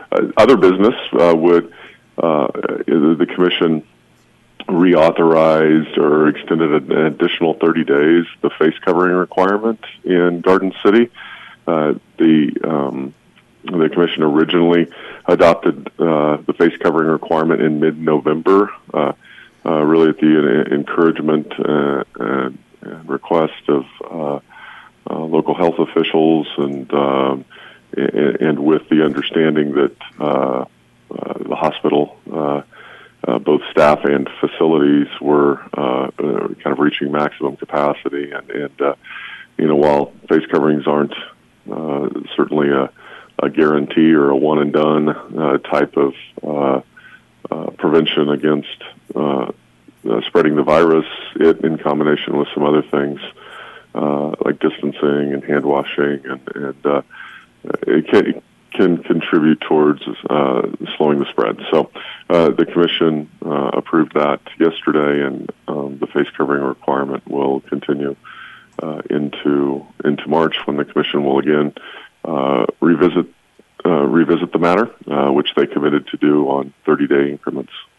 Other business would the commission reauthorized or extended an additional 30 days the face covering requirement in Garden City. The commission originally adopted the face covering requirement in mid-November, really at the encouragement and request of local health officials, and with the understanding that the hospital, both staff and facilities, were kind of reaching maximum capacity, and while face coverings aren't certainly a guarantee or a one and done type of prevention against spreading the virus, it, in combination with some other things like distancing and hand washing, and it can contribute towards slowing the spread. So the commission approved that yesterday, and the face covering requirement will continue into March, when the commission will again revisit the matter, which they committed to do on 30-day increments.